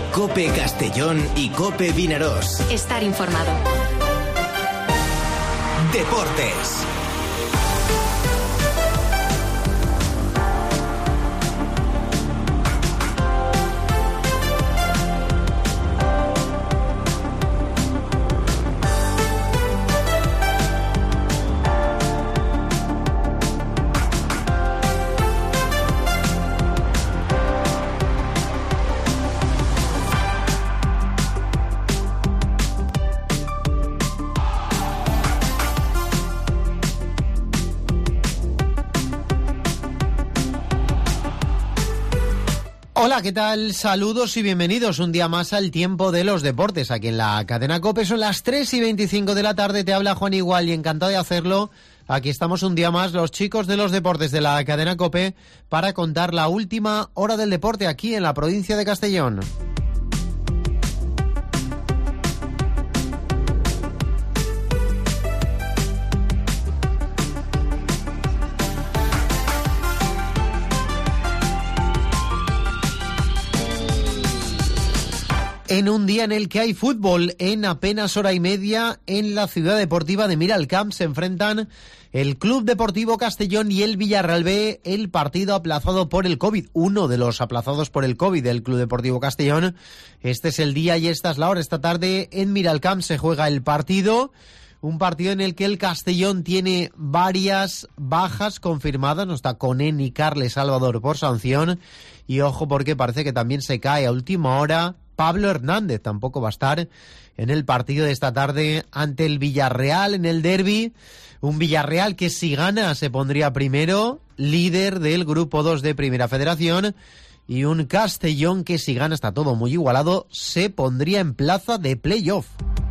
COPE Castellón y COPE Vinarós. Estar informado. Deportes. Hola, ¿qué tal? Saludos y bienvenidos un día más al Tiempo de los Deportes. Aquí en la cadena COPE son las 3:25 de la tarde. Te habla Juan Igual y encantado de hacerlo. Aquí estamos un día más, los chicos de los deportes de la cadena COPE, para contar la última hora del deporte aquí en la provincia de Castellón. En un día en el que hay fútbol, en apenas hora y media, en la ciudad deportiva de Miralcamp se enfrentan el Club Deportivo Castellón y el Villarreal B, el partido aplazado por el COVID, uno de los aplazados por el COVID del Club Deportivo Castellón. Este es el día y esta es la hora. Esta tarde en Miralcamp se juega el partido. Un partido en el que el Castellón tiene varias bajas confirmadas. No está Coné ni Carles Salvador por sanción. Y ojo porque parece que también se cae a última hora Pablo Hernández. Tampoco va a estar en el partido de esta tarde ante el Villarreal en el derbi. Un Villarreal que si gana se pondría primero, líder del Grupo 2 de Primera Federación. Y un Castellón que si gana, está todo muy igualado, se pondría en plaza de playoff.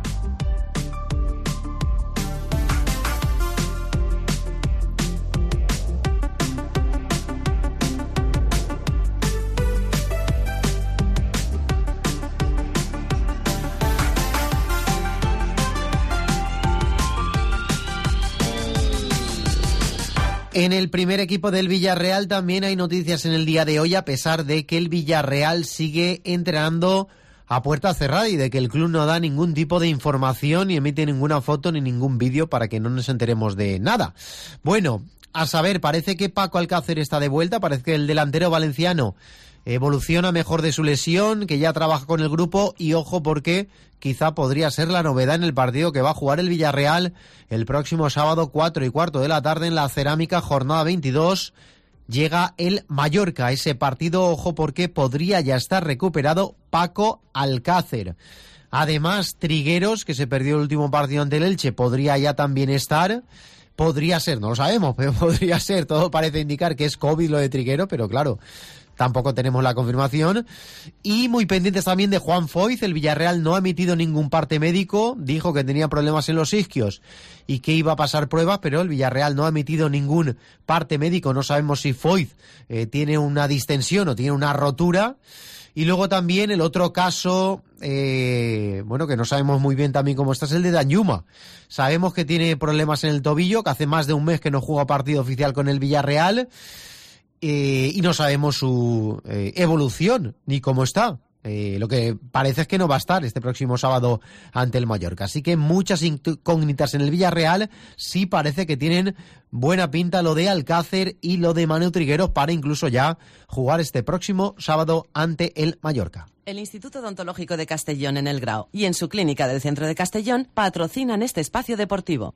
En el primer equipo del Villarreal también hay noticias en el día de hoy, a pesar de que el Villarreal sigue entrenando a puerta cerrada y de que el club no da ningún tipo de información ni emite ninguna foto ni ningún vídeo para que no nos enteremos de nada. Bueno, a saber, parece que Paco Alcácer está de vuelta, parece que el delantero valenciano evoluciona mejor de su lesión, que ya trabaja con el grupo y ojo porque quizá podría ser la novedad en el partido que va a jugar el Villarreal el próximo sábado 4:15 de la tarde en la Cerámica, jornada 22. Llega el Mallorca, ese partido, ojo porque podría ya estar recuperado Paco Alcácer. Además, Trigueros, que se perdió el último partido ante el Elche, podría ya también estar. Podría ser, no lo sabemos, pero podría ser. Todo parece indicar que es COVID lo de Trigueros, pero claro, tampoco tenemos la confirmación. Y muy pendientes también de Juan Foyth. El Villarreal no ha emitido ningún parte médico. Dijo que tenía problemas en los isquios y que iba a pasar pruebas, pero el Villarreal no ha emitido ningún parte médico. No sabemos si Foyth tiene una distensión o tiene una rotura. Y luego también el otro caso, que no sabemos muy bien también cómo está, es el de Danjuma. Sabemos que tiene problemas en el tobillo, que hace más de un mes que no juega partido oficial con el Villarreal. Y no sabemos su evolución ni cómo está. Lo que parece es que no va a estar este próximo sábado ante el Mallorca. Así que muchas incógnitas en el Villarreal. Sí parece que tienen buena pinta lo de Alcácer y lo de Manu Trigueros para incluso ya jugar este próximo sábado ante el Mallorca. El Instituto Odontológico de Castellón en El Grao y en su clínica del centro de Castellón patrocinan este espacio deportivo.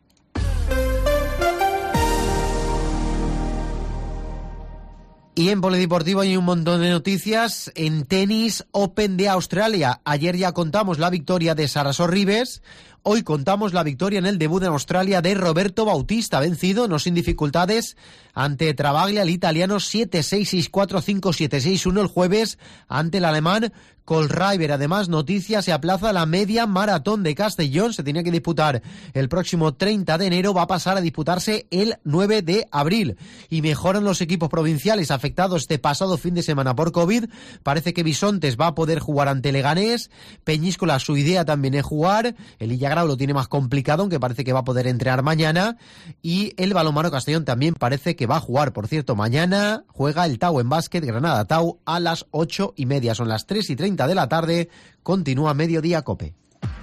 Y en polideportivo hay un montón de noticias. En tenis, Open de Australia. Ayer ya contamos la victoria de Sara Sorribes. Hoy contamos la victoria en el debut en Australia de Roberto Bautista, vencido, no sin dificultades, ante Travaglia, el italiano, 7-6, 6-4, 5-7, 6-1 el jueves ante el alemán Kohlreiber. Además, noticias, se aplaza la media maratón de Castellón, se tenía que disputar el próximo 30 de enero, va a pasar a disputarse el 9 de abril. Y mejoran los equipos provinciales afectados este pasado fin de semana por COVID. Parece que Bisontes va a poder jugar ante Leganés, Peñíscola su idea también es jugar, el Villagrán Villagrao lo tiene más complicado, aunque parece que va a poder entrenar mañana. Y el Balonmano Castellón también parece que va a jugar. Por cierto, mañana juega el Tau en básquet, Granada Tau, a las 8:30. Son las 3:30 de la tarde. Continúa Mediodía Cope.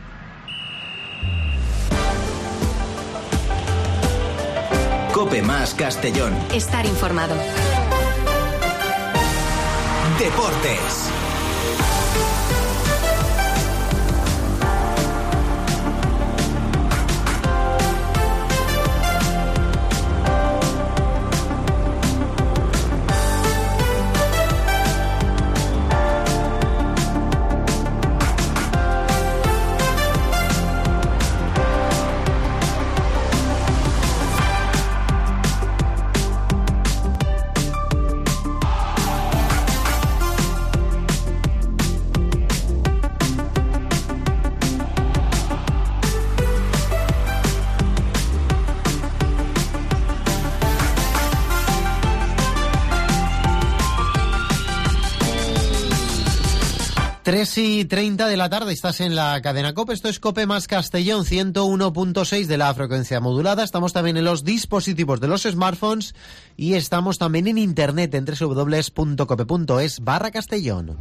Cope más Castellón. Estar informado. Deportes. Tres y 30 de la tarde, estás en la cadena COPE. Esto es COPE más Castellón, 101.6 de la frecuencia modulada. Estamos también en los dispositivos de los smartphones y estamos también en internet en www.cope.es/Castellón.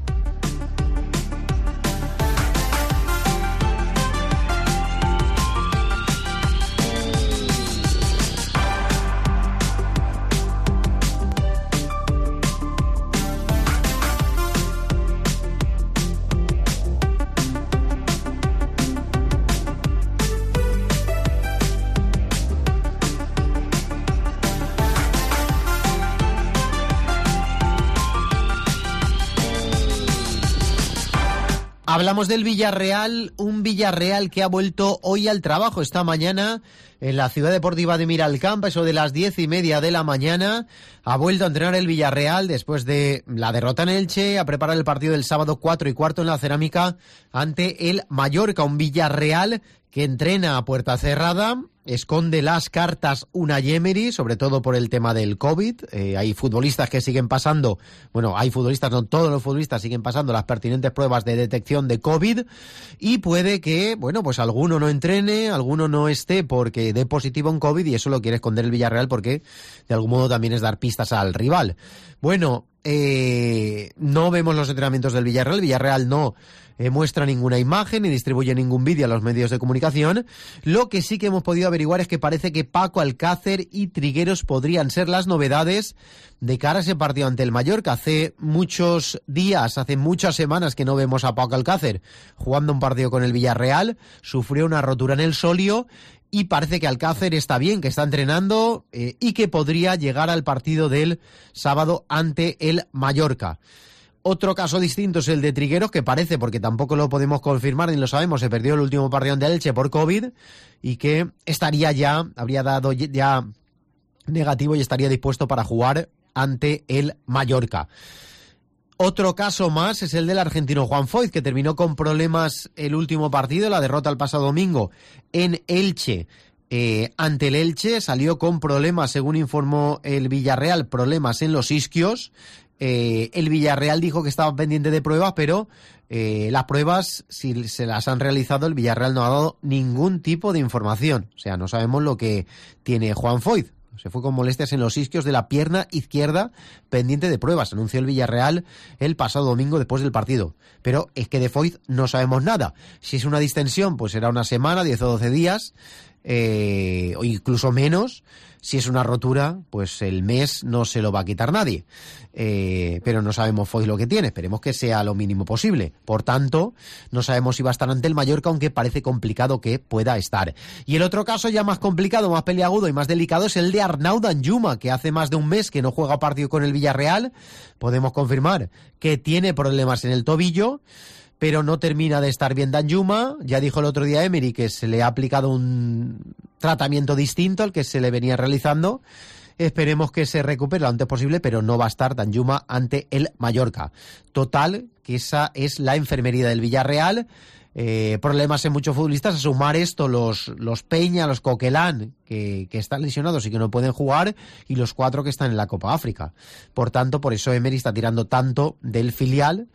Hablamos del Villarreal, un Villarreal que ha vuelto hoy al trabajo. Esta mañana en la Ciudad Deportiva de Miralcamp, eso de las 10:30 de la mañana, ha vuelto a entrenar el Villarreal después de la derrota en Elche, a preparar el partido del sábado 4:15 en la Cerámica ante el Mallorca. Un Villarreal que entrena a puerta cerrada, esconde las cartas Unai Emery, sobre todo por el tema del COVID. Hay futbolistas que siguen pasando, bueno, hay futbolistas, no todos los futbolistas siguen pasando las pertinentes pruebas de detección de COVID y puede que, bueno, pues alguno no entrene, alguno no esté porque dé positivo en COVID y eso lo quiere esconder el Villarreal porque de algún modo también es dar pistas al rival. Bueno, no vemos los entrenamientos del Villarreal. El Villarreal no muestra ninguna imagen ni distribuye ningún vídeo a los medios de comunicación. Lo que sí que hemos podido averiguar es que parece que Paco Alcácer y Trigueros podrían ser las novedades de cara a ese partido ante el Mallorca. Hace muchos días, hace muchas semanas que no vemos a Paco Alcácer jugando un partido con el Villarreal. Sufrió una rotura en el sóleo y parece que Alcácer está bien, que está entrenando y que podría llegar al partido del sábado ante el Mallorca. Otro caso distinto es el de Trigueros, que parece, porque tampoco lo podemos confirmar ni lo sabemos, se perdió el último partido de Elche por COVID y que estaría ya, habría dado ya negativo y estaría dispuesto para jugar ante el Mallorca. Otro caso más es el del argentino Juan Foyth, que terminó con problemas el último partido, la derrota el pasado domingo en Elche. Ante el Elche salió con problemas, según informó el Villarreal, problemas en los isquios. El Villarreal dijo que estaba pendiente de pruebas, pero las pruebas, si se las han realizado, el Villarreal no ha dado ningún tipo de información. O sea, no sabemos lo que tiene Juan Foyth. Se fue con molestias en los isquios de la pierna izquierda, pendiente de pruebas, anunció el Villarreal el pasado domingo después del partido. Pero es que de Foyth no sabemos nada. Si es una distensión, pues será una semana, 10 o 12 días, o incluso menos. Si es una rotura, pues el mes no se lo va a quitar nadie. Pero no sabemos Foyth lo que tiene. Esperemos que sea lo mínimo posible. Por tanto, no sabemos si va a estar ante el Mallorca, aunque parece complicado que pueda estar. Y el otro caso ya más complicado, más peliagudo y más delicado es el de Arnaud Danjuma, que hace más de un mes que no juega partido con el Villarreal. Podemos confirmar que tiene problemas en el tobillo, pero no termina de estar bien Danjuma. Ya dijo el otro día Emery que se le ha aplicado un tratamiento distinto al que se le venía realizando. Esperemos que se recupere lo antes posible, pero no va a estar Danjuma ante el Mallorca. Total, que esa es la enfermería del Villarreal. Problemas en muchos futbolistas, a sumar esto los Peña, los Coquelán, que están lesionados y que no pueden jugar, y los 4 que están en la Copa África. Por tanto, por eso Emery está tirando tanto del filial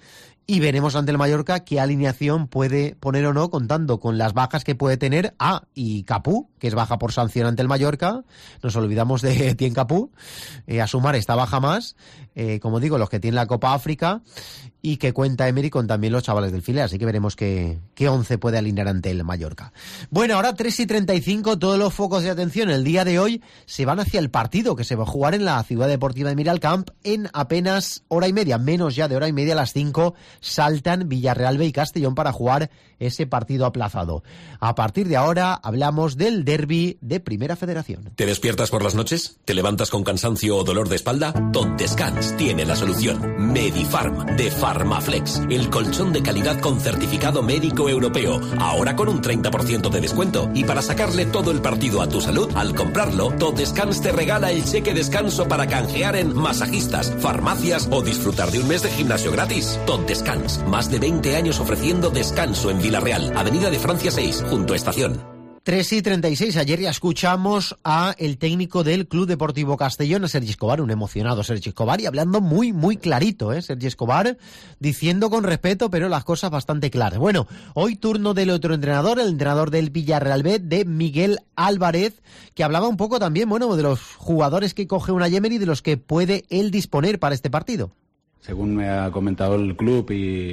Y veremos ante el Mallorca qué alineación puede poner o no, contando con las bajas que puede tener. Y Capú, que es baja por sanción ante el Mallorca. Nos olvidamos de Etienne Capú. A sumar esta baja más. Como digo, los que tienen la Copa África. Y que cuenta Emery con también los chavales del filial. Así que veremos qué 11 puede alinear ante el Mallorca. Bueno, ahora 3:35, todos los focos de atención el día de hoy se van hacia el partido que se va a jugar en la Ciudad Deportiva de Miralcamp en apenas hora y media, menos ya de hora y media. A las 5 saltan Villarreal B y Castellón para jugar ese partido aplazado. A partir de ahora hablamos del derbi de Primera Federación. ¿Te despiertas por las noches? ¿Te levantas con cansancio o dolor de espalda? Top Descans tiene la solución. Medifarm de Farmaflex, el colchón de calidad con certificado médico europeo, ahora con un 30% de descuento. Y para sacarle todo el partido a tu salud, al comprarlo, Top Descans te regala el cheque descanso para canjear en masajistas, farmacias o disfrutar de un mes de gimnasio gratis. Top Descans, más de 20 años ofreciendo descanso en Villarreal, Avenida de Francia 6, junto a Estación. 3:36, ayer ya escuchamos a el técnico del Club Deportivo Castellón, a Sergi Escobar, un emocionado Sergi Escobar, y hablando muy, muy clarito, Sergi Escobar, diciendo con respeto, pero las cosas bastante claras. Bueno, hoy turno del otro entrenador, el entrenador del Villarreal B, de Miguel Álvarez, que hablaba un poco también, bueno, de los jugadores que coge una Emery y de los que puede él disponer para este partido. Según me ha comentado el club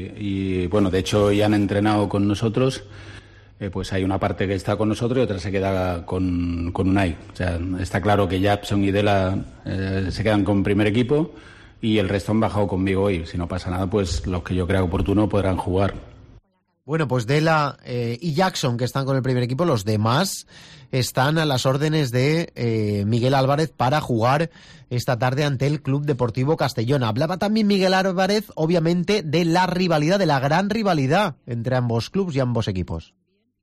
y bueno, de hecho ya han entrenado con nosotros, pues hay una parte que está con nosotros y otra se queda con Unai. O sea, está claro que Japson y Dela se quedan con primer equipo y el resto han bajado conmigo hoy. Si no pasa nada, pues los que yo crea oportuno podrán jugar. Bueno, pues Dela y Jackson, que están con el primer equipo, los demás están a las órdenes de Miguel Álvarez para jugar esta tarde ante el Club Deportivo Castellón. Hablaba también Miguel Álvarez, obviamente, de la rivalidad, de la gran rivalidad entre ambos clubes y ambos equipos.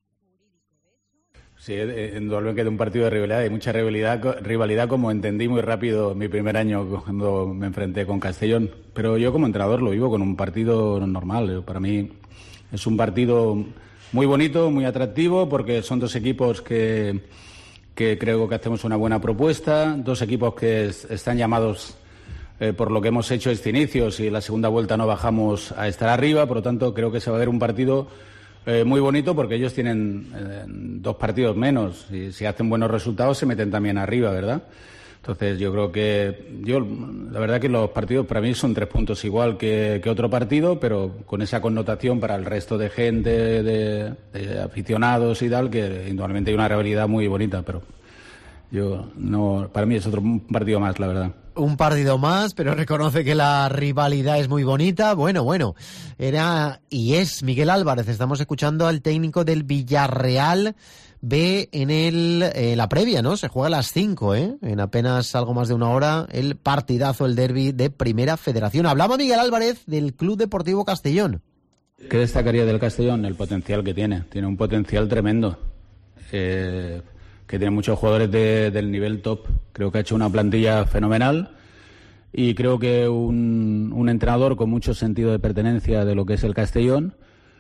Sí, indudablemente queda un partido de rivalidad. Hay mucha rivalidad, como entendí muy rápido mi primer año cuando me enfrenté con Castellón. Pero yo como entrenador lo vivo con un partido normal. Para mí es un partido muy bonito, muy atractivo, porque son dos equipos que creo que hacemos una buena propuesta, dos equipos que están llamados por lo que hemos hecho este inicio. Si en la segunda vuelta no bajamos a estar arriba, por lo tanto creo que se va a ver un partido muy bonito, porque ellos tienen 2 partidos menos y si hacen buenos resultados se meten también arriba, ¿verdad? Entonces yo creo que la verdad que los partidos para mí son 3 puntos igual que otro partido, pero con esa connotación para el resto de gente, de aficionados y tal, que indudablemente hay una rivalidad muy bonita, pero para mí es otro partido más, la verdad. Un partido más, pero reconoce que la rivalidad es muy bonita. Bueno, era y es Miguel Álvarez. Estamos escuchando al técnico del Villarreal B en la previa, ¿no? Se juega a las 5, en apenas algo más de una hora, el partidazo, el derbi de Primera Federación. Hablaba Miguel Álvarez del Club Deportivo Castellón. ¿Qué destacaría del Castellón? El potencial que tiene. Tiene un potencial tremendo. Que tiene muchos jugadores del nivel top. Creo que ha hecho una plantilla fenomenal y creo que un entrenador con mucho sentido de pertenencia de lo que es el Castellón,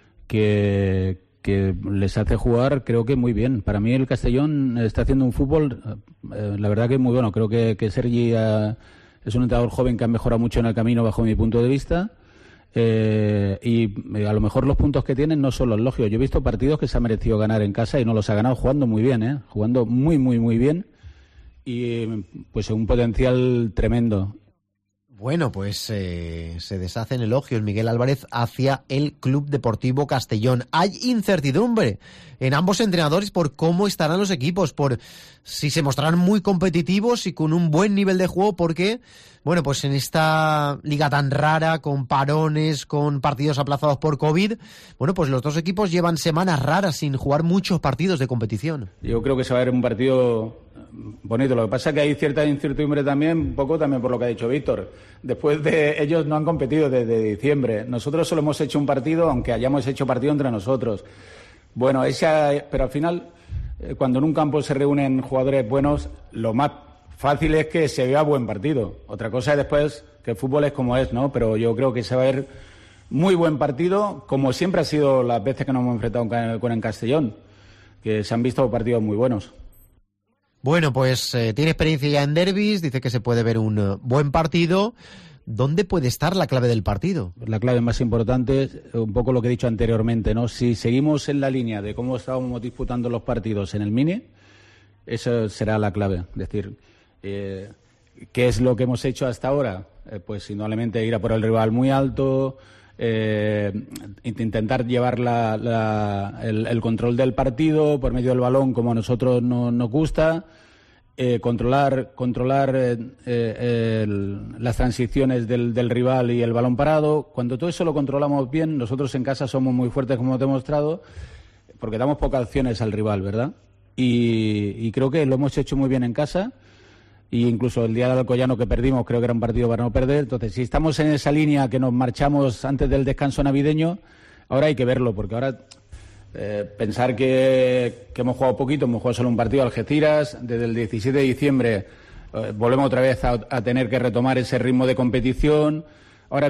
que les hace jugar, creo que muy bien. Para mí el Castellón está haciendo un fútbol, la verdad que muy bueno. Creo que Sergi es un entrenador joven que ha mejorado mucho en el camino bajo mi punto de vista. Y a lo mejor los puntos que tienen no son los lógicos. Yo he visto partidos que se ha merecido ganar en casa y no los ha ganado jugando muy bien, jugando muy, muy, muy bien, y pues un potencial tremendo. Bueno, pues se deshacen elogios Miguel Álvarez hacia el Club Deportivo Castellón. Hay incertidumbre en ambos entrenadores por cómo estarán los equipos, por si se mostrarán muy competitivos y con un buen nivel de juego, porque, bueno, pues en esta liga tan rara, con parones, con partidos aplazados por COVID, bueno, pues los dos equipos llevan semanas raras sin jugar muchos partidos de competición. Yo creo que se va a ver un partido bonito. Lo que pasa es que hay cierta incertidumbre también, un poco también por lo que ha dicho Víctor. Después de ellos no han competido desde diciembre. Nosotros solo hemos hecho un partido, aunque hayamos hecho partido entre nosotros. Bueno, pero al final, cuando en un campo se reúnen jugadores buenos, lo más fácil es que se vea buen partido. Otra cosa es después que el fútbol es como es, ¿no? Pero yo creo que se va a ver muy buen partido, como siempre ha sido las veces que nos hemos enfrentado con el Castellón, que se han visto partidos muy buenos. Bueno, pues tiene experiencia ya en derbis, dice que se puede ver un buen partido. ¿dónde puede estar la clave del partido? La clave más importante es un poco lo que he dicho anteriormente, ¿no? Si seguimos en la línea de cómo estábamos disputando los partidos en el Mini, eso será la clave. Es decir, ¿qué es lo que hemos hecho hasta ahora? Pues indudablemente ir a por el rival muy alto, intentar llevar el control del partido por medio del balón como a nosotros nos gusta, controlar las transiciones del rival y el balón parado. Cuando todo eso lo controlamos bien, nosotros en casa somos muy fuertes, como te he demostrado, porque damos pocas opciones al rival, ¿verdad? Y creo que lo hemos hecho muy bien en casa. Y incluso el día del Alcoyano que perdimos, creo que era un partido para no perder. Entonces, si estamos en esa línea que nos marchamos antes del descanso navideño, ahora hay que verlo, porque ahora pensar que hemos jugado poquito, hemos jugado solo un partido, Algeciras, desde el 17 de diciembre volvemos otra vez a tener que retomar ese ritmo de competición. Ahora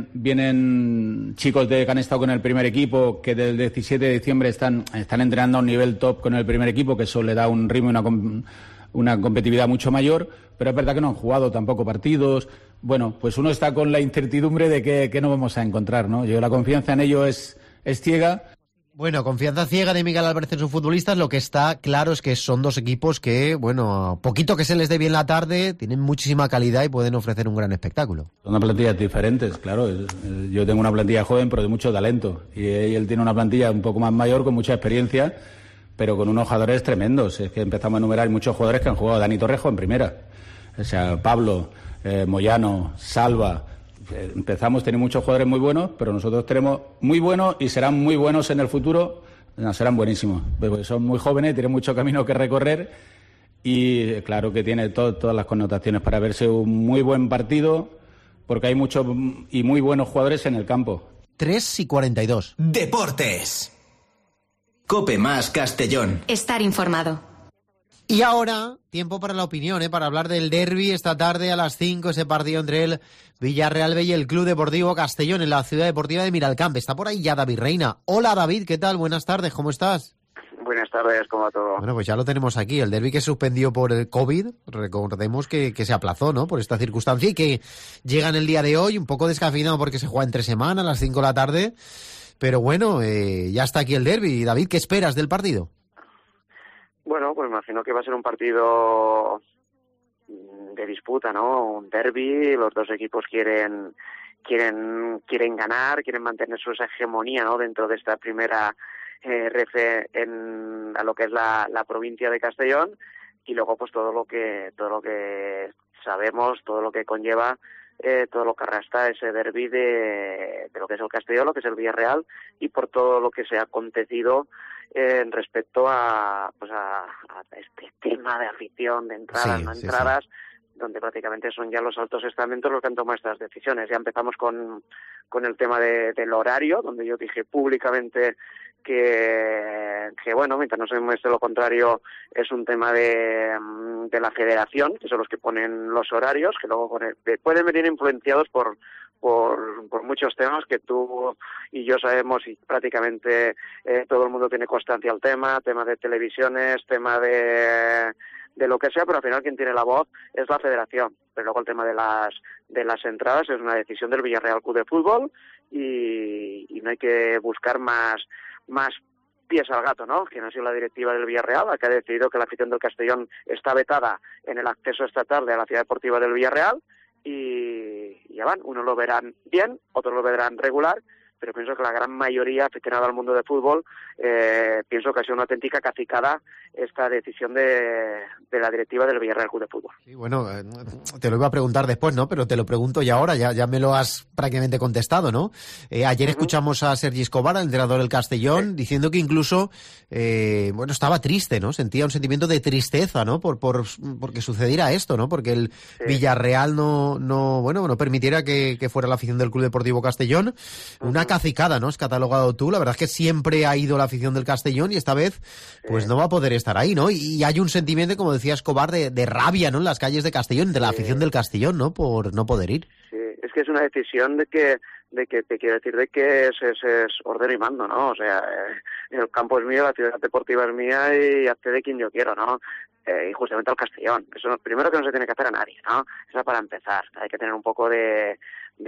vienen chicos que han estado con el primer equipo, que desde el 17 de diciembre están entrenando a un nivel top con el primer equipo, que eso le da un ritmo y una competitividad mucho mayor, pero es verdad que no han jugado tampoco partidos. Bueno, pues uno está con la incertidumbre de que no vamos a encontrar, ¿no? Yo la confianza en ello es ciega. Bueno, confianza ciega de Miguel Álvarez en sus futbolistas. Lo que está claro es que son dos equipos que, bueno, poquito que se les dé bien la tarde, tienen muchísima calidad y pueden ofrecer un gran espectáculo. Son plantillas diferentes, claro. Yo tengo una plantilla joven, pero de mucho talento. Y él tiene una plantilla un poco más mayor, con mucha experiencia, pero con unos jugadores tremendos. Es que empezamos a enumerar muchos jugadores que han jugado. Dani Torrejo en primera. O sea, Pablo, Moyano, Salva. Tenemos muchos jugadores muy buenos, pero nosotros tenemos muy buenos y serán muy buenos en el futuro. No, serán buenísimos, porque son muy jóvenes, tienen mucho camino que recorrer y claro que tiene todas las connotaciones para verse un muy buen partido, porque hay muchos y muy buenos jugadores en el campo. 3:42. Deportes. COPE más Castellón. Estar informado. Y ahora, tiempo para la opinión, para hablar del derbi esta tarde a las 5, ese partido entre el Villarreal B y el Club Deportivo Castellón en la Ciudad Deportiva de Miralcamp. Está por ahí ya David Reina. Hola David, ¿qué tal? Buenas tardes, ¿cómo estás? Buenas tardes, ¿cómo va todo? Bueno, pues ya lo tenemos aquí, el derbi que se suspendió por el COVID, recordemos que se aplazó, ¿no?, por esta circunstancia y que llega en el día de hoy, un poco descafeinado porque se juega entre semana a las 5 de la tarde, pero bueno, ya está aquí el derbi. David, ¿qué esperas del partido? Bueno, pues imagino que va a ser un partido de disputa, ¿no? Un derbi, los dos equipos quieren ganar, quieren mantener su hegemonía, ¿no?, dentro de esta primera RF a lo que es la provincia de Castellón, y luego pues todo lo que sabemos, todo lo que conlleva, todo lo que arrastra ese derbi de lo que es el Castellón, lo que es el Villarreal, y por todo lo que se ha acontecido respecto a este tema de afición, de entradas, no entradas, donde prácticamente son ya los altos estamentos los que han tomado estas decisiones. Ya empezamos con el tema del horario, donde yo dije públicamente que bueno, mientras no se muestre lo contrario, es un tema de la federación, que son los que ponen los horarios, que luego pueden venir influenciados por muchos temas que tú y yo sabemos, y prácticamente todo el mundo tiene constancia al tema de televisiones, tema de lo que sea, pero al final quien tiene la voz es la federación. Pero luego el tema de las entradas es una decisión del Villarreal Club de Fútbol y no hay que buscar más pies al gato, ¿no? Que no ha sido la directiva del Villarreal la que ha decidido que la afición del Castellón está vetada en el acceso esta tarde a la ciudad deportiva del Villarreal, y ya van, unos lo verán bien, otros lo verán regular, pero pienso que la gran mayoría aficionada al mundo de fútbol, pienso que ha sido una auténtica cacicada esta decisión de la directiva del Villarreal Club de Fútbol. Sí, bueno, te lo iba a preguntar después, ¿no? Pero te lo pregunto ya ahora, ya me lo has prácticamente contestado, ¿no? Ayer escuchamos a Sergi Escobar, el entrenador del Castellón, diciendo que incluso, estaba triste, ¿no? Sentía un sentimiento de tristeza, ¿no? Porque sucediera esto, ¿no? Porque el Villarreal no permitiera que fuera la afición del Club Deportivo Castellón. Una cacicada, ¿no? Has catalogado tú. La verdad es que siempre ha ido la afición del Castellón y esta vez, pues no va a poder estar ahí, ¿no? Y hay un sentimiento, como decía Escobar, de rabia, ¿no?, en las calles de Castellón, de la afición del Castellón, ¿no?, por no poder ir. Sí, es que es una decisión de que que te quiero decir de que es ordeno y mando, ¿no? O sea, el campo es mío, la ciudad deportiva es mía y hazte de quien yo quiero, ¿no? Y justamente al Castellón. Eso es lo primero que no se tiene que hacer a nadie, ¿no? Eso para empezar. Hay que tener un poco de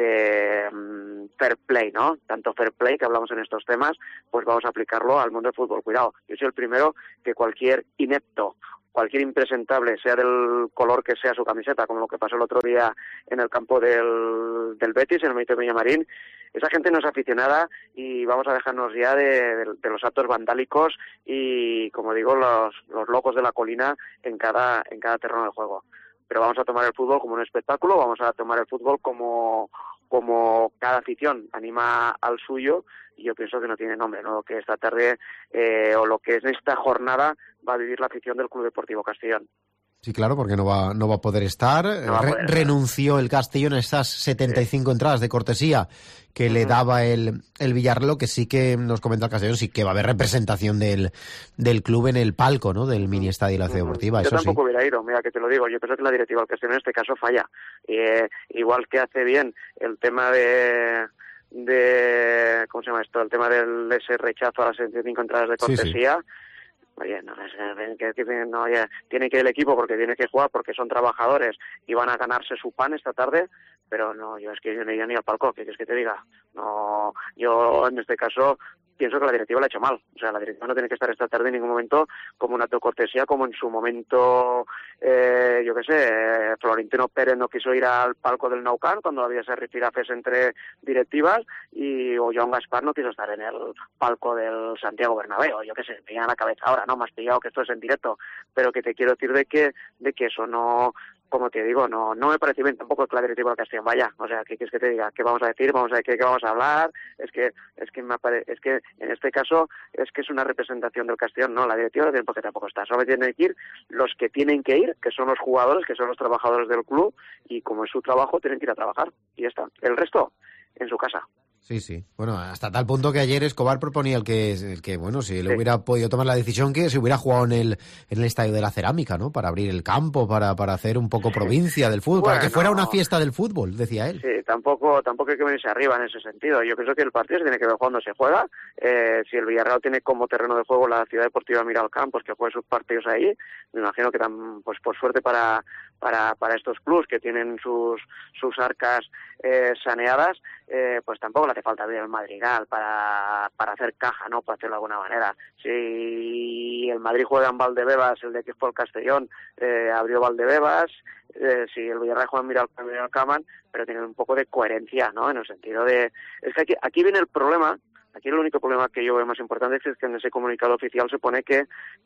fair play, ¿no? Tanto fair play que hablamos en estos temas, pues vamos a aplicarlo al mundo del fútbol. Cuidado, yo soy el primero que cualquier inepto, cualquier impresentable, sea del color que sea su camiseta, como lo que pasó el otro día en el campo del Betis, en el Benito Villamarín, esa gente no es aficionada y vamos a dejarnos ya de los actos vandálicos y, como digo, los locos de la colina en cada terreno de juego. Pero vamos a tomar el fútbol como un espectáculo, vamos a tomar el fútbol como cada afición anima al suyo, y yo pienso que no tiene nombre, ¿no? Que esta tarde o lo que es esta jornada va a vivir la afición del Club Deportivo Castellón. Sí, claro, porque no va a poder estar. Renunció el Castellón a esas 75 entradas de cortesía que le daba el Villarreal. Lo que sí que nos comenta el Castellón, sí que va a haber representación del club en el palco, ¿no? Del mini estadio de la Ciudad Deportiva. Yo tampoco hubiera ido, mira que te lo digo. Yo pienso que la directiva del Castellón en este caso falla. Igual que hace bien el tema de ¿cómo se llama esto? El tema del ese rechazo a las 75 entradas de cortesía. Sí. Oye, tiene que ir el equipo porque tiene que jugar, porque son trabajadores y van a ganarse su pan esta tarde, pero no, yo no iría ni al palco, ¿qué quieres que te diga? No, yo en este caso pienso que la directiva lo ha hecho mal. O sea, la directiva no tiene que estar esta tarde en ningún momento como un acto de cortesía, como en su momento, Florentino Pérez no quiso ir al palco del Nou Camp cuando había ese rifirafes entre directivas, o Joan Gaspar no quiso estar en el palco del Santiago Bernabéu. Yo qué sé, me viene a la cabeza ahora, ¿no? Me has pillado que esto es en directo, pero que te quiero decir de que eso no... Como te digo, no me parece bien tampoco que la directiva del Castellón vaya. O sea, ¿qué quieres que te diga? ¿Qué vamos a decir? ¿Vamos a decir qué vamos a hablar? Es que en este caso es que es una representación del Castellón. No, la directiva no tiene por qué tampoco está. Solo tienen que ir los que tienen que ir, que son los jugadores, que son los trabajadores del club, y como es su trabajo, tienen que ir a trabajar. Y ya está. El resto, en su casa. Sí, sí. Bueno, hasta tal punto que ayer Escobar proponía el que bueno, si él hubiera podido tomar la decisión, que se hubiera jugado en el Estadio de la Cerámica, ¿no? Para abrir el campo, para hacer un poco provincia del fútbol, para que fuera una fiesta del fútbol, decía él. Sí, tampoco hay que venirse arriba en ese sentido. Yo pienso que el partido se tiene que ver cuando se juega. Si el Villarreal tiene como terreno de juego la Ciudad Deportiva Miralcamp, pues que juegue sus partidos ahí. Me imagino que pues por suerte para estos clubs que tienen sus arcas saneadas, pues tampoco le hace falta abrir el Madrigal para hacer caja, ¿no? Por hacerlo de alguna manera. Si el Madrid juega en Valdebebas, el de que fue el Castellón abrió Valdebebas. Si el Villarreal juega en Miralcamp, pero tiene un poco de coherencia, ¿no? En el sentido de... Es que aquí viene el problema. Aquí el único problema que yo veo más importante es que en ese comunicado oficial se pone que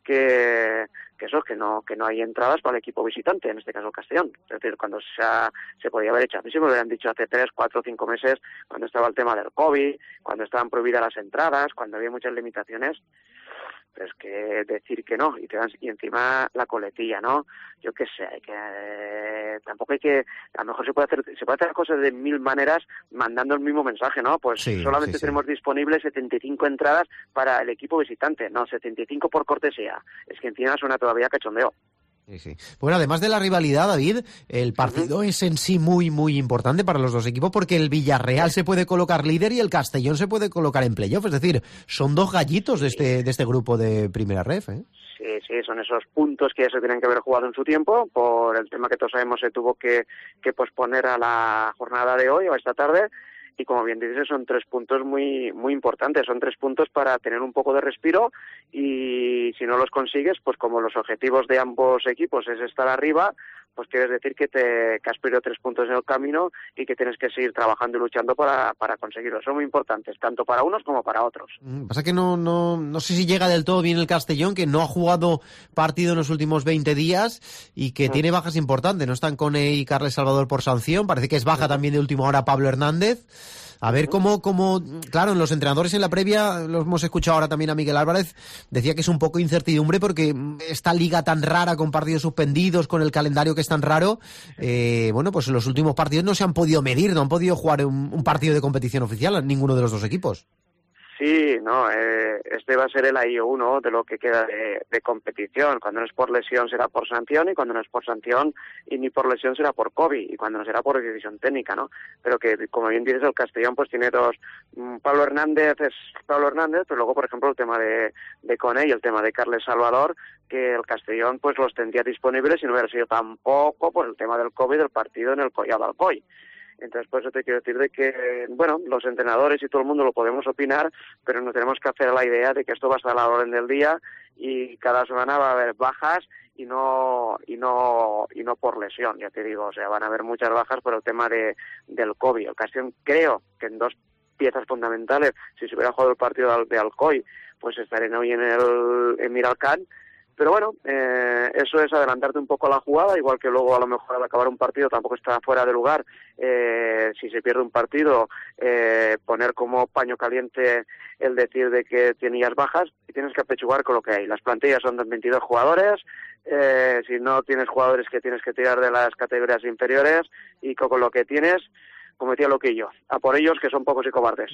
no hay entradas para el equipo visitante, en este caso el Castellón. Es decir, cuando se podía haber hecho. A mí sí me lo hubieran dicho hace 3, 4, 5 meses, cuando estaba el tema del COVID, cuando estaban prohibidas las entradas, cuando había muchas limitaciones. Pero es que decir que no, y encima la coletilla, ¿no? Yo qué sé, tampoco hay que, a lo mejor se puede hacer cosas de 1000 maneras mandando el mismo mensaje, ¿no? Pues sí, solamente tenemos disponibles 75 entradas para el equipo visitante, no, 75 por cortesía. Es que encima suena todavía cachondeo. Sí, sí. Bueno, además de la rivalidad, David, el partido es en sí muy, muy importante para los dos equipos, porque el Villarreal se puede colocar líder y el Castellón se puede colocar en playoff. Es decir, son dos gallitos de este grupo de Primera Ref, ¿eh? Sí, son esos puntos que ya se tienen que haber jugado en su tiempo. Por el tema que todos sabemos, se tuvo que posponer a la jornada de hoy o esta tarde. Y como bien dices, son 3 puntos muy muy importantes, son 3 puntos para tener un poco de respiro, y si no los consigues, pues como los objetivos de ambos equipos es estar arriba, pues quieres decir que has perdido 3 puntos en el camino y que tienes que seguir trabajando y luchando para conseguirlo. Son muy importantes, tanto para unos como para otros. Pasa que no sé si llega del todo bien el Castellón, que no ha jugado partido en los últimos 20 días y que tiene bajas importantes. No están Cone y Carles Salvador por sanción, parece que es baja también de última hora Pablo Hernández. A ver cómo, claro, en los entrenadores en la previa, lo hemos escuchado ahora también a Miguel Álvarez, decía que es un poco incertidumbre porque esta liga tan rara, con partidos suspendidos, con el calendario que es tan raro, bueno, pues en los últimos partidos no se han podido medir, no han podido jugar un partido de competición oficial a ninguno de los dos equipos. Sí, no, este va a ser el AIO1 de lo que queda de competición. Cuando no es por lesión será por sanción, y cuando no es por sanción y ni por lesión será por COVID, y cuando no será por decisión técnica, ¿no? Pero que, como bien dices, el Castellón pues tiene dos. Pablo Hernández es Pablo Hernández, pero luego, por ejemplo, el tema de Cone y el tema de Carles Salvador, que el Castellón pues los tendría disponibles si no hubiera sido tampoco por el tema del COVID del partido en el Collado Alcoy. Entonces, por eso te quiero decir de que, bueno, los entrenadores y todo el mundo lo podemos opinar, pero nos tenemos que hacer la idea de que esto va a estar a la orden del día y cada semana va a haber bajas y no por lesión, ya te digo, o sea, van a haber muchas bajas por el tema del COVID. El Castellón, creo que en dos piezas fundamentales, si se hubiera jugado el partido de Alcoy, pues estarían hoy en Miralcán. Pero bueno, eso es adelantarte un poco a la jugada, igual que luego a lo mejor al acabar un partido tampoco está fuera de lugar. Si se pierde un partido, poner como paño caliente el decir de que tenías bajas y tienes que apechugar con lo que hay. Las plantillas son de 22 jugadores, si no tienes jugadores que tienes que tirar de las categorías inferiores, y con lo que tienes, como decía Loquillo, a por ellos que son pocos y cobardes.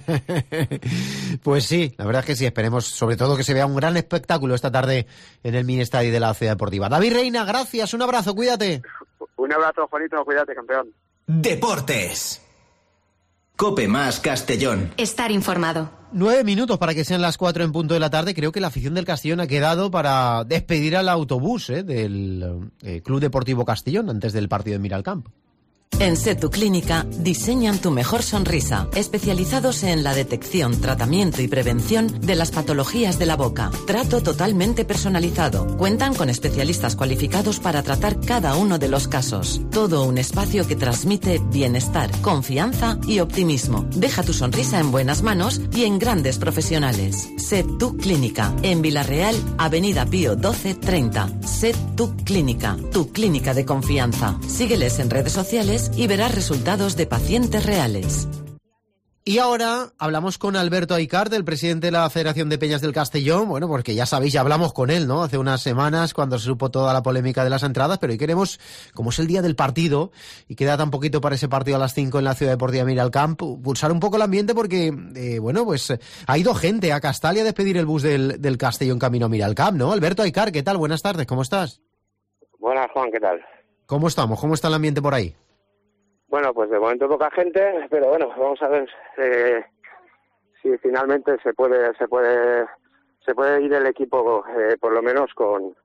Pues sí, la verdad es que sí, esperemos sobre todo que se vea un gran espectáculo esta tarde en el Mini-Estadi de la Ciudad Deportiva. David Reina, gracias, un abrazo, cuídate. Un abrazo, Juanito, cuídate, campeón. Deportes. COPE más Castellón. Estar informado. 9 minutos para que sean las 4 en punto de la tarde. Creo que la afición del Castellón ha quedado para despedir al autobús del Club Deportivo Castellón antes del partido de Miralcamp. En Setu Clínica diseñan tu mejor sonrisa, especializados en la detección, tratamiento y prevención de las patologías de la boca. Trato totalmente personalizado. Cuentan con especialistas cualificados para tratar cada uno de los casos. Todo un espacio que transmite bienestar, confianza y optimismo. Deja tu sonrisa en buenas manos y en grandes profesionales. Setu Clínica, en Villarreal, Avenida Pío 1230. Setu Clínica, tu clínica de confianza. Sígueles en redes sociales y verás resultados de pacientes reales. Y ahora hablamos con Alberto Aicart, el presidente de la Federación de Peñas del Castellón. Bueno, porque ya sabéis, ya hablamos con él, ¿no? Hace unas semanas cuando se supo toda la polémica de las entradas, pero hoy queremos, como es el día del partido y queda tan poquito para ese partido a las 5 en la Ciudad Deportiva Miralcamp, pulsar un poco el ambiente porque, bueno, pues ha ido gente a Castalia a despedir el bus del Castellón camino a Miralcamp, ¿no? Alberto Aicart, ¿qué tal? Buenas tardes, ¿cómo estás? Buenas, Juan, ¿qué tal? ¿Cómo estamos? ¿Cómo está el ambiente por ahí? Bueno, pues de momento poca gente, pero bueno, vamos a ver si finalmente se puede ir el equipo por lo menos con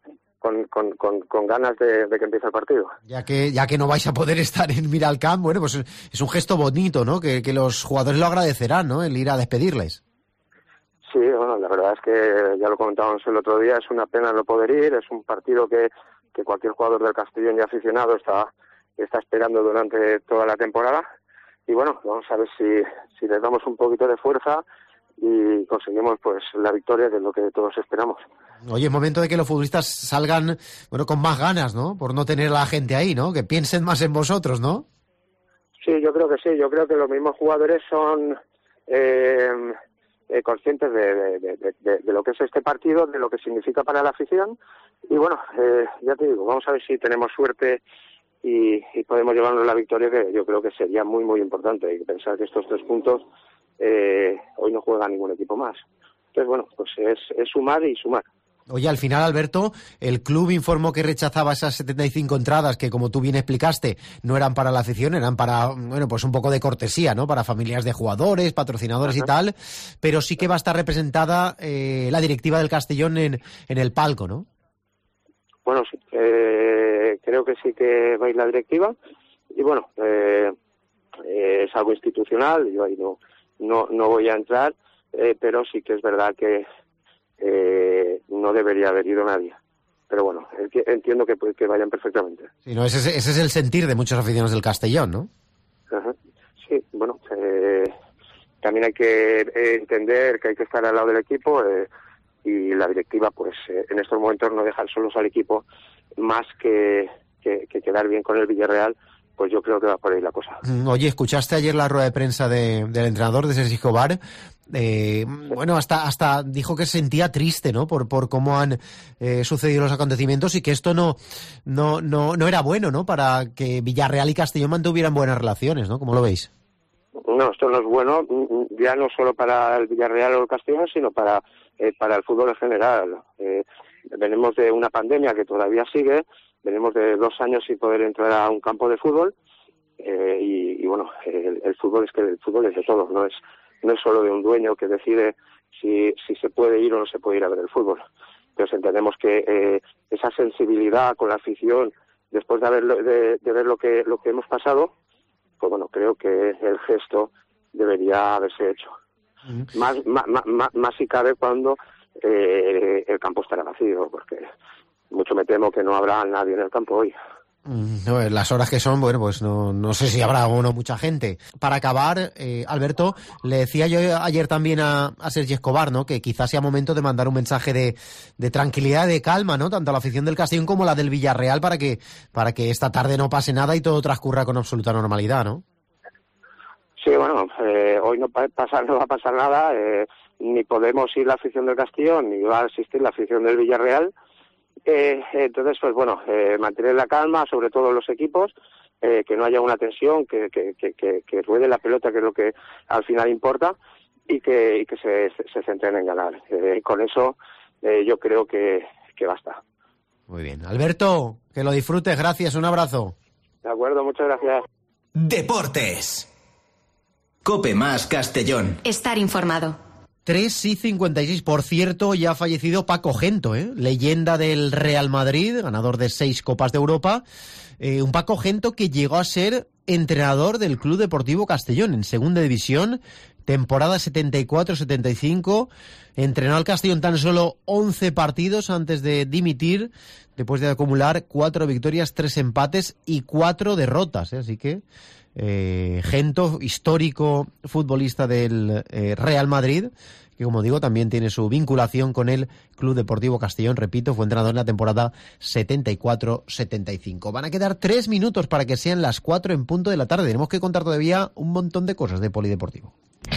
ganas de que empiece el partido. Ya que no vais a poder estar en Miralcamp, bueno, pues es un gesto bonito, ¿no? Que los jugadores lo agradecerán, ¿no? El ir a despedirles. Sí, bueno, la verdad es que ya lo comentábamos el otro día, es una pena no poder ir, es un partido que cualquier jugador del Castellón y aficionado está esperando durante toda la temporada, y bueno, vamos a ver si les damos un poquito de fuerza y conseguimos pues la victoria, que es lo que todos esperamos. Oye, es momento de que los futbolistas salgan, bueno, con más ganas, ¿no? Por no tener a la gente ahí, ¿no? Que piensen más en vosotros, ¿no? Sí, yo creo que sí, yo creo que los mismos jugadores son conscientes de lo que es este partido, de lo que significa para la afición, y bueno, ya te digo, vamos a ver si tenemos suerte y podemos llevarnos la victoria, que yo creo que sería muy muy importante. Hay que pensar que estos 3 puntos hoy no juega ningún equipo más. Entonces bueno, pues es sumar y sumar. Oye, al final, Alberto, el club informó que rechazaba esas 75 entradas que, como tú bien explicaste, no eran para la afición, eran para, bueno, pues un poco de cortesía, ¿no? Para familias de jugadores, patrocinadores y tal, pero sí que va a estar representada la directiva del Castellón en el palco, ¿no? Bueno, sí, creo que sí que va a ir la directiva, y bueno, es algo institucional, yo ahí no voy a entrar, pero sí que es verdad que no debería haber ido nadie. Pero bueno, entiendo que vayan perfectamente. Sí, no, ese es el sentir de muchos aficionados del Castellón, ¿no? Ajá. Sí, bueno, también hay que entender que hay que estar al lado del equipo, y la directiva pues en estos momentos no dejar solos al equipo, más que quedar bien con el Villarreal. Pues yo creo que va por ahí la cosa. Oye, ¿escuchaste ayer la rueda de prensa del entrenador, de Sergi Escobar? Bueno, hasta dijo que se sentía triste, ¿no? Por cómo han sucedido los acontecimientos, y que esto no era bueno, ¿no? Para que Villarreal y Castellón mantuvieran buenas relaciones, ¿no? ¿Cómo lo veis? No, esto no es bueno, ya no solo para el Villarreal o el Castellón, sino para el fútbol en general. Venimos de una pandemia que todavía sigue, venimos de 2 años sin poder entrar a un campo de fútbol, y bueno, el fútbol es de todos, no es solo de un dueño que decide si se puede ir o no se puede ir a ver el fútbol. Entonces entendemos que esa sensibilidad con la afición, después de ver lo que hemos pasado, pues bueno, creo que el gesto debería haberse hecho. Más si cabe cuando el campo estará vacío, porque mucho me temo que no habrá nadie en el campo hoy. No, las horas que son, bueno, pues no sé si habrá o no mucha gente. Para acabar, Alberto, le decía yo ayer también a Sergi Escobar, ¿no?, que quizás sea momento de mandar un mensaje de tranquilidad, de calma, ¿no?, tanto a la afición del Castellón como a la del Villarreal, para que esta tarde no pase nada y todo transcurra con absoluta normalidad, ¿no? Sí, bueno, hoy no va a pasar nada, ni podemos ir la afición del Castellón, ni va a asistir la afición del Villarreal. Entonces, pues bueno, mantener la calma, sobre todo los equipos, que no haya una tensión, que ruede la pelota, que es lo que al final importa, y que se centren en ganar. Con eso yo creo que basta. Muy bien. Alberto, que lo disfrutes, gracias, un abrazo. De acuerdo, muchas gracias. Deportes. COPE más Castellón. Estar informado. 3:56. Por cierto, ya ha fallecido Paco Gento, leyenda del Real Madrid, ganador de 6 Copas de Europa. Un Paco Gento que llegó a ser entrenador del Club Deportivo Castellón en segunda división, temporada 74-75. Entrenó al Castellón tan solo 11 partidos antes de dimitir, después de acumular 4 victorias, 3 empates y 4 derrotas. Así que Gento, histórico futbolista del Real Madrid, que como digo también tiene su vinculación con el Club Deportivo Castellón. Repito, fue entrenador en la temporada 74-75. Van a quedar 3 minutos para que sean las 4 en punto de la tarde. Tenemos que contar todavía un montón de cosas de polideportivo.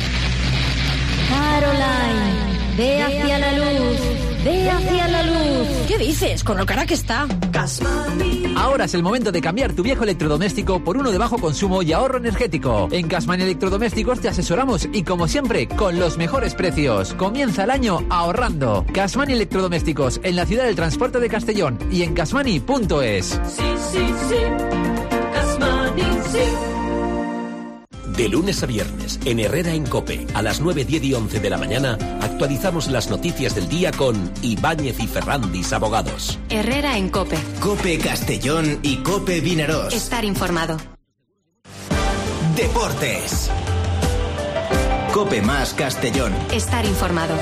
Caroline, ve hacia la luz, ve hacia la luz. ¿Qué dices? Con lo cara que está. Ahora es el momento de cambiar tu viejo electrodoméstico por uno de bajo consumo y ahorro energético. En Casmani Electrodomésticos te asesoramos y, como siempre, con los mejores precios. Comienza el año ahorrando. Casmani Electrodomésticos, en la ciudad del transporte de Castellón y en casmani.es. Sí, Casmani, sí. De lunes a viernes, en Herrera en COPE, a las 9, 10 y 11 de la mañana, actualizamos las noticias del día con Ibáñez y Ferrandis Abogados. Herrera en COPE. COPE Castellón y COPE Vinarós. Estar informado. Deportes. COPE más Castellón. Estar informado.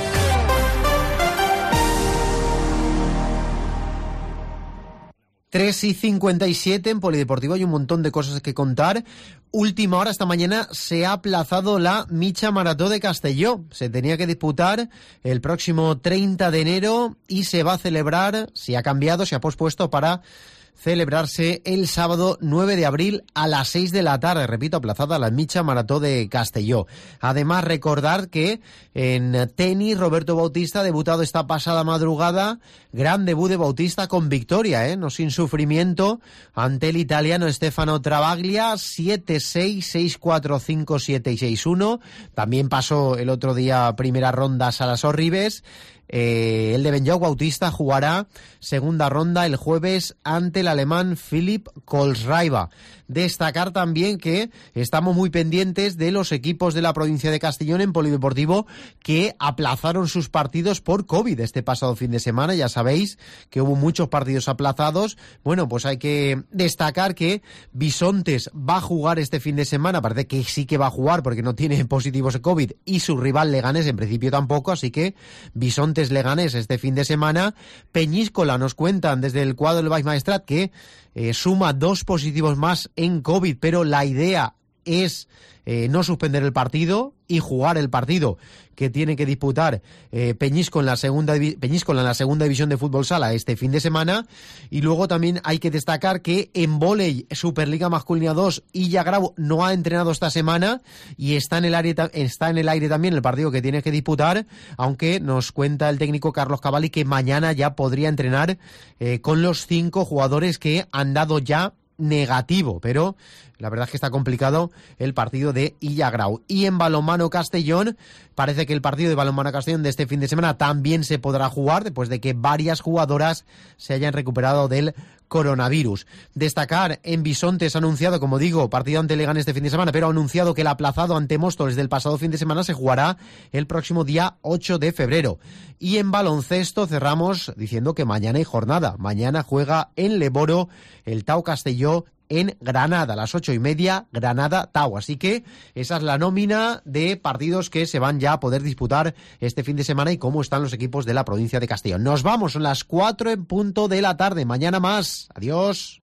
Tres y 57 en Polideportivo. Hay un montón de cosas que contar. Última hora, esta mañana se ha aplazado la Mitja Marató de Castelló. Se tenía que disputar el próximo 30 de enero y se va a celebrar, se ha cambiado, se ha pospuesto para celebrarse el sábado 9 de abril a las 6 de la tarde. Repito, aplazada la Mitja Marató de Castelló. Además, recordar que en tenis Roberto Bautista ha debutado esta pasada madrugada. Gran debut de Bautista con victoria, no sin sufrimiento, ante el italiano Stefano Travaglia, 7-6, 6-4, 5-7 y 6-1. También pasó el otro día primera ronda Salas Ribes. El de Benjau Bautista jugará segunda ronda el jueves ante el alemán Philipp Kohlschreiber. Destacar también que estamos muy pendientes de los equipos de la provincia de Castellón en polideportivo que aplazaron sus partidos por COVID este pasado fin de semana. Ya sabéis que hubo muchos partidos aplazados. Bueno, pues hay que destacar que Bisontes va a jugar este fin de semana. Parece que sí que va a jugar porque no tiene positivos de COVID, y su rival Leganés en principio tampoco, así que Bisontes Leganés este fin de semana. Peñíscola, nos cuentan desde el cuadro del Baix Maestrat que suma 2 positivos más en COVID, pero la idea es no suspender el partido y jugar el partido que tiene que disputar Peñíscola en la segunda división de fútbol sala este fin de semana. Y luego también hay que destacar que en vóley Superliga Masculina 2 Illa Grau no ha entrenado esta semana y está en el aire también el partido que tiene que disputar, aunque nos cuenta el técnico Carlos Cavalli que mañana ya podría entrenar con los 5 jugadores que han dado ya negativo, pero la verdad es que está complicado el partido de Illagrau. Y en balonmano Castellón, parece que el partido de balonmano Castellón de este fin de semana también se podrá jugar después de que varias jugadoras se hayan recuperado del coronavirus. Destacar, en Bisontes ha anunciado, como digo, partido ante Leganés este fin de semana, pero ha anunciado que el aplazado ante Móstoles del pasado fin de semana se jugará el próximo día 8 de febrero. Y en baloncesto cerramos diciendo que mañana hay jornada. Mañana juega en Leboro el Tau Castelló en Granada, a las 8:30, Granada-Tau. Así que esa es la nómina de partidos que se van ya a poder disputar este fin de semana y cómo están los equipos de la provincia de Castellón. Nos vamos, son las 4 en punto de la tarde. Mañana más. Adiós.